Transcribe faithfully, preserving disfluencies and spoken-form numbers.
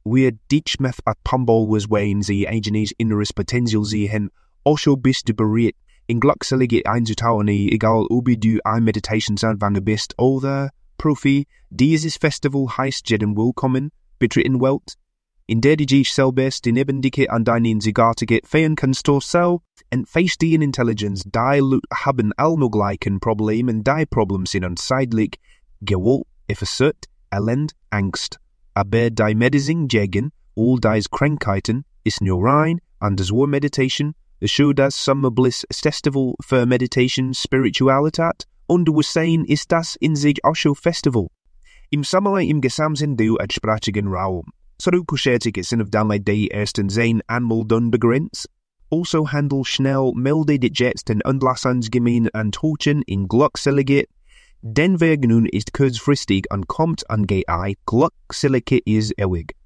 wir ditchmeth at pumbol was wain sie agenes inneris potential sie hen osho bist de beriet in gluxelige einzutauani egal ubi du ein meditations aan van de best other profi dieses festival heist jeden willkommen bitte in welt in der die selbst in eben dicke an deinen zigartige fein kannst du so en feisty in intelligence die lut haben alno gleichen problem en die problems in unsidelig gewol if a cert elend angst aber die medizin jegen all dies krankheiten is nur rein and as war meditation the show das summer bliss festival for meditation spiritualitat und was sein ist das in sich Osho festival im Sommer im Gesamtsinn du at sprachigen Raum so du kuschetige sin of damai day ersten sein anmal dun begrenz also handle schnell milde dit jets den undlassans gemein and tochen in gluckselige den vergnun ist kurzfristig und kommt an ge ei gluckselige is ewig